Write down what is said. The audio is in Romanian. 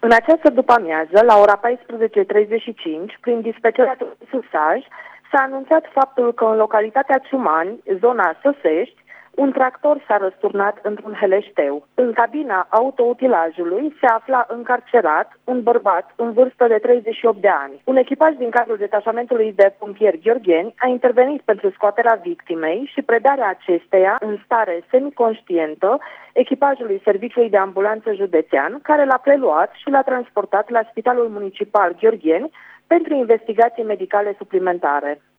În această după-amiază, la ora 14:35, prin dispecerea Susaj, s-a anunțat faptul că în localitatea Ciumani, zona Săsești, un tractor s-a răsturnat într-un heleșteu. În cabina autoutilajului se afla încarcerat un bărbat în vârstă de 38 de ani. Un echipaj din cadrul detașamentului de pompieri Gheorgheni a intervenit pentru scoaterea victimei și predarea acesteia în stare semiconștientă echipajului Serviciului de Ambulanță Județean, care l-a preluat și l-a transportat la Spitalul Municipal Gheorgheni pentru investigații medicale suplimentare.